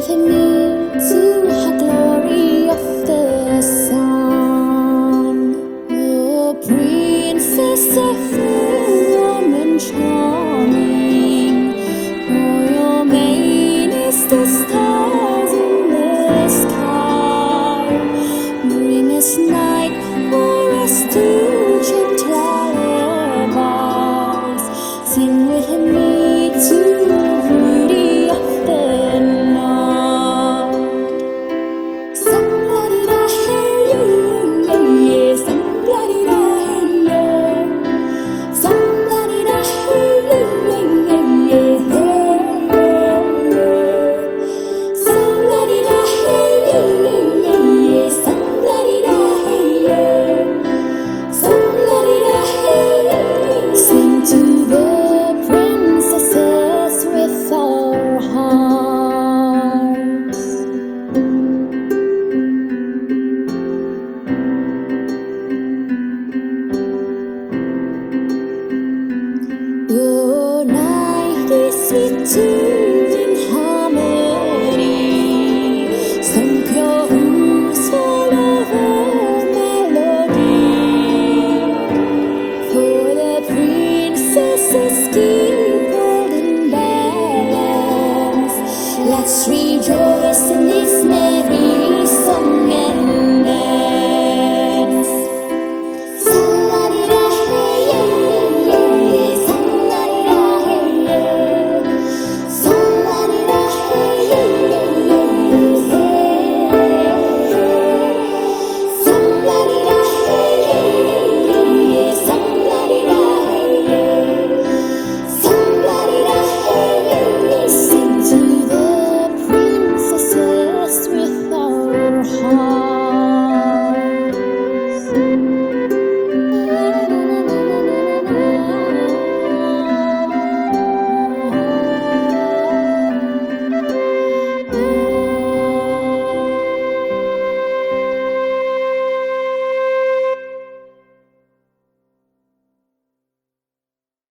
with me to the glory of the sun. Oh, princess of warm and charming, oh, your mane is the stars in the sky. Bring us night for us to gentle lullabies. Sing with me to the beauty of the night. Some-la-di-da, hey, yeah, yeah, some-la-di-da, hey, yeah. Some-la-di-da, hey, yeah, yeah, yeah. Some-la-di-da, hey, yeah, yeah, some-la-di-da, hey, yeah. Some-la-di-da, hey, yeah. Sing to the princesses with our hearts. The night is tuned in harmony. Some pure ooze full of melody. For the princesses keep golden balance. Let's rejoice in this merry song and